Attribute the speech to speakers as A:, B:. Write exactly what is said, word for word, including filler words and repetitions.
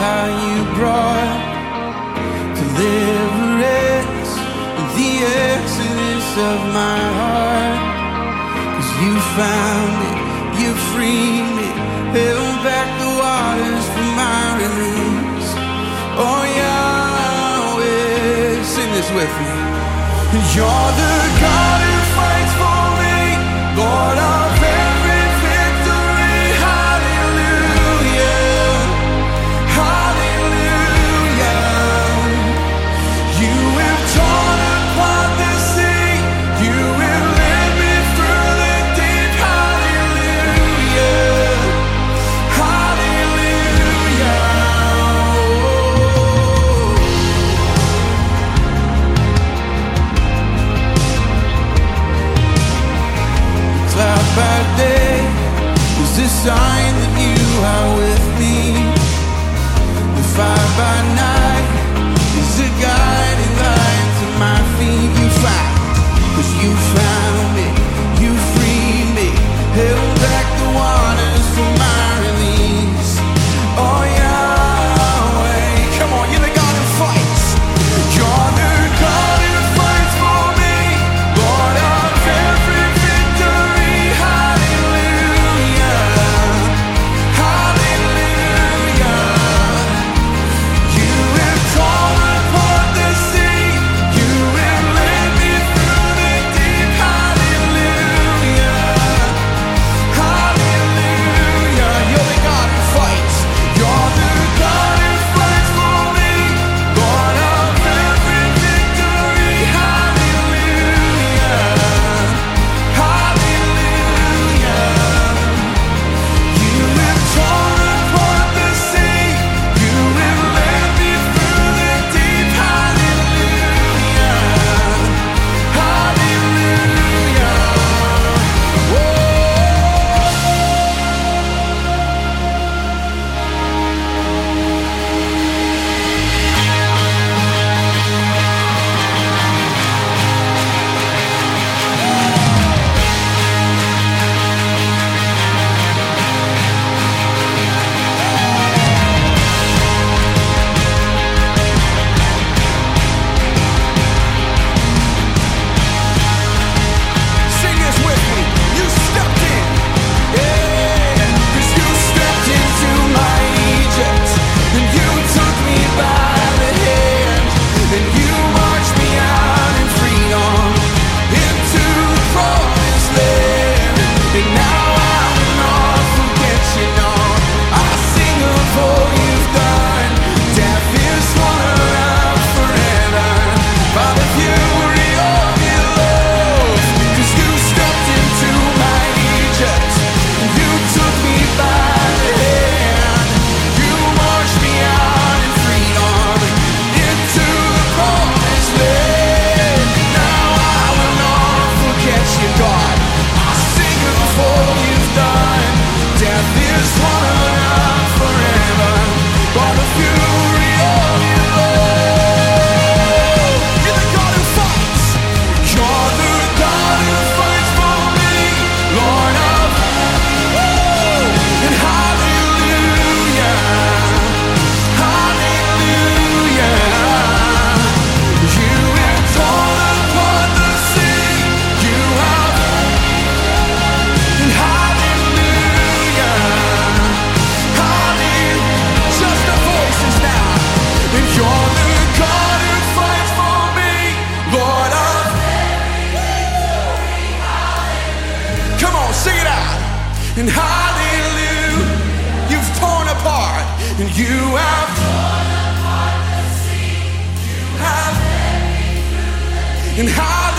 A: how you brought deliverance, the exodus of my heart. 'Cause you found it, you freed me, held back the waters for my release. Oh Yahweh, sing this with me. You're the God who fights for me, Lord of every victory. Hallelujah, hallelujah. You have torn apart the sea, you have led me through the deep. Hallelujah, hallelujah. Cloud by day is the sign that you are with me. The fire by night is the guiding light to my feet. You found, 'cause you found me, you freed me, held back the waters for my release. Oh Yahweh, come on, you're the God who fights. You're the God who fights for me, Lord of every victory. Hallelujah, hallelujah. You have torn apart the sea, you have led me through the deep. Hallelujah, hallelujah. You're the God who fights. You're the God who fights for me, Lord of every victory. Hallelujah, hallelujah. You have torn apart the sea, you have led me through the deep. Hallelujah, hallelujah. Whoa. Sing this with me. You stepped in, yeah, 'cause you stepped into my Egypt, and you took me by the hand, and you marched me out in freedom into the promised land. And now I will not forget you, no. I sing of all you've done. Death is swallowed up forever by the fury of your love. 'Cause you stepped into my Egypt, and you took me by the hand. You marched me out in freedom into the promised land. Now I will not forget you, God. I sing of all you've done. Death is swallowed up forever by the fury of your love. You're the God who fights. You're the God who fights for me, Lord of. Woo! And hallelujah, hallelujah. You have torn apart the sea, you have. And hallelujah, hallelujah. Just the voices now. And you're the God who fights for me, Lord of. Come on, sing it out. And hallelujah, you've torn apart, and you have torn apart the sea. You have. And hallelujah.